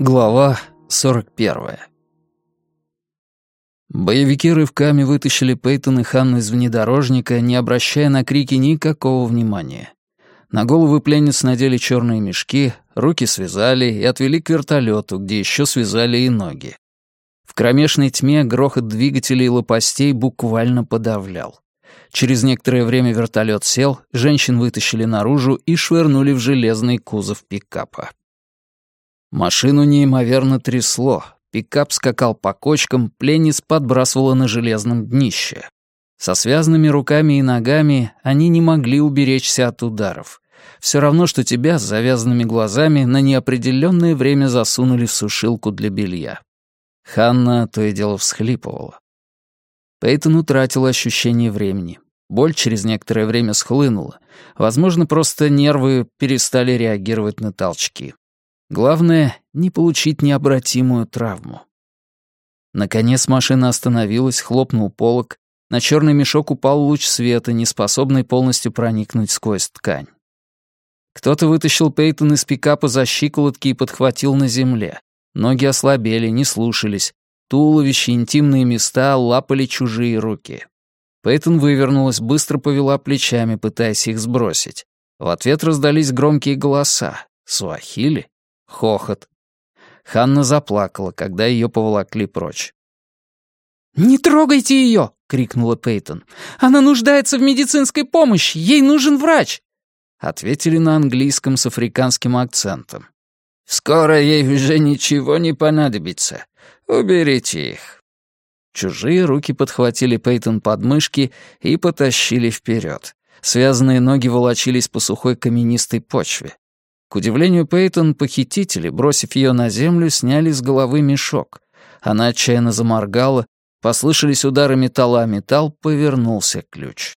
Глава 41. Боевики рывками вытащили Пейтон и Ханну из внедорожника, не обращая на крики никакого внимания. На головы пленниц надели черные мешки, руки связали и отвели к вертолету, где еще связали и ноги. В кромешной тьме грохот двигателей и лопастей буквально подавлял. Через некоторое время вертолет сел, женщин вытащили наружу и швырнули в железный кузов пикапа. Машину неимоверно трясло, пикап скакал по кочкам, пленниц подбрасывало на железном днище. Со связанными руками и ногами они не могли уберечься от ударов. Все равно, что тебя с завязанными глазами на неопределенное время засунули в сушилку для белья. Ханна то и дело всхлипывала. Пейтон утратил ощущение времени. Боль через некоторое время схлынула. Возможно, просто нервы перестали реагировать на толчки. Главное — не получить необратимую травму. Наконец машина остановилась, хлопнул полог. На черный мешок упал луч света, не способный полностью проникнуть сквозь ткань. Кто-то вытащил Пейтон из пикапа за щиколотки и подхватил на земле. Ноги ослабели, не слушались. Туловище, интимные места лапали чужие руки. Пейтон вывернулась, быстро повела плечами, пытаясь их сбросить. В ответ раздались громкие голоса. Суахили? Хохот. Ханна заплакала, когда ее поволокли прочь. «Не трогайте ее!» — крикнула Пейтон. «Она нуждается в медицинской помощи! Ей нужен врач!» Ответили на английском с африканским акцентом. «Скоро ей уже ничего не понадобится. Уберите их». Чужие руки подхватили Пейтон под мышки и потащили вперед. Связанные ноги волочились по сухой каменистой почве. К удивлению Пейтон, похитители, бросив ее на землю, сняли с головы мешок. Она отчаянно заморгала, послышались удары металла о металл, повернулся ключ.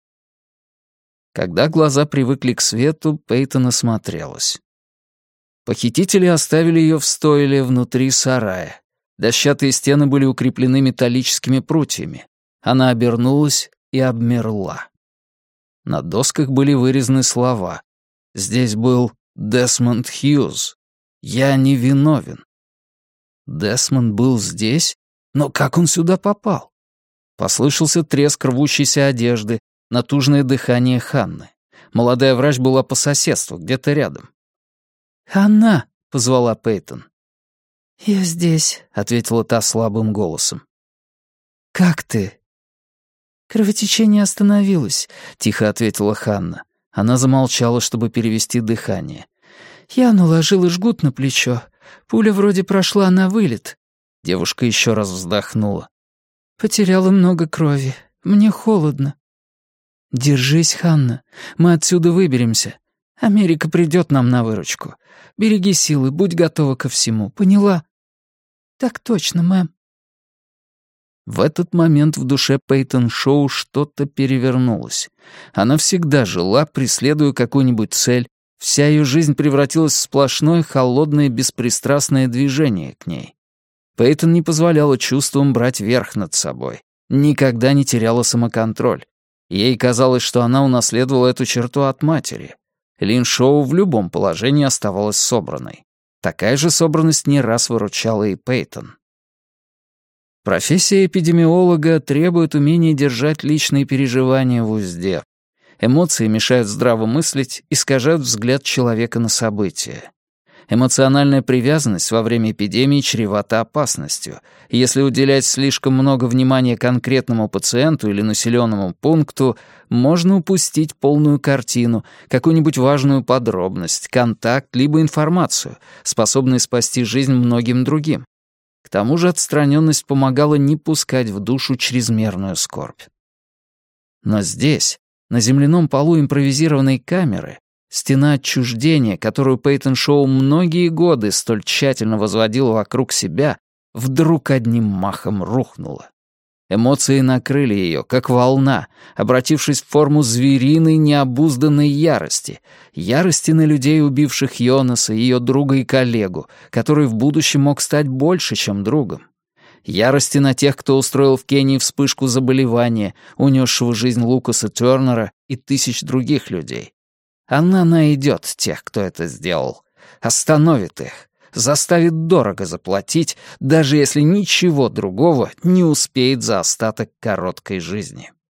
Когда глаза привыкли к свету, Пейтон осмотрелась. Похитители оставили ее в стойле внутри сарая. Дощатые стены были укреплены металлическими прутьями. Она обернулась и обмерла. На досках были вырезаны слова. Здесь был Десмонд Хьюз. Я не виновен. Десмонд был здесь? Но как он сюда попал? Послышался треск рвущейся одежды, натужное дыхание Ханны. Молодая врач была по соседству, где-то рядом. «Ханна!» — позвала Пейтон. «Я здесь», — ответила та слабым голосом. «Как ты?» «Кровотечение остановилось», — тихо ответила Ханна. Она замолчала, чтобы перевести дыхание. «Я наложила жгут на плечо. Пуля вроде прошла на вылет». Девушка еще раз вздохнула. «Потеряла много крови. Мне холодно». «Держись, Ханна. Мы отсюда выберемся. Америка придет нам на выручку. Береги силы, будь готова ко всему. Поняла?» «Так точно, мэм». В этот момент в душе Пейтон Шоу что-то перевернулось. Она всегда жила, преследуя какую-нибудь цель. Вся ее жизнь превратилась в сплошное, холодное, беспристрастное движение к ней. Пейтон не позволяла чувствам брать верх над собой. Никогда не теряла самоконтроль. Ей казалось, что она унаследовала эту черту от матери. Лин Шоу в любом положении оставалась собранной. Такая же собранность не раз выручала и Пейтон. Профессия эпидемиолога требует умения держать личные переживания в узде. Эмоции мешают здраво мыслить, искажают взгляд человека на события. Эмоциональная привязанность во время эпидемии чревата опасностью. И если уделять слишком много внимания конкретному пациенту или населенному пункту, можно упустить полную картину, какую-нибудь важную подробность, контакт либо информацию, способную спасти жизнь многим другим. К тому же отстраненность помогала не пускать в душу чрезмерную скорбь. Но здесь, на земляном полу импровизированной камеры, стена отчуждения, которую Пейтон Шоу многие годы столь тщательно возводила вокруг себя, вдруг одним махом рухнула. Эмоции накрыли ее, как волна, обратившись в форму звериной необузданной ярости. Ярости на людей, убивших Йонаса, ее друга и коллегу, который в будущем мог стать больше, чем другом. Ярости на тех, кто устроил в Кении вспышку заболевания, унесшего жизнь Лукаса Тернера и тысяч других людей. Она найдет тех, кто это сделал, остановит их, заставит дорого заплатить, даже если ничего другого не успеет за остаток короткой жизни.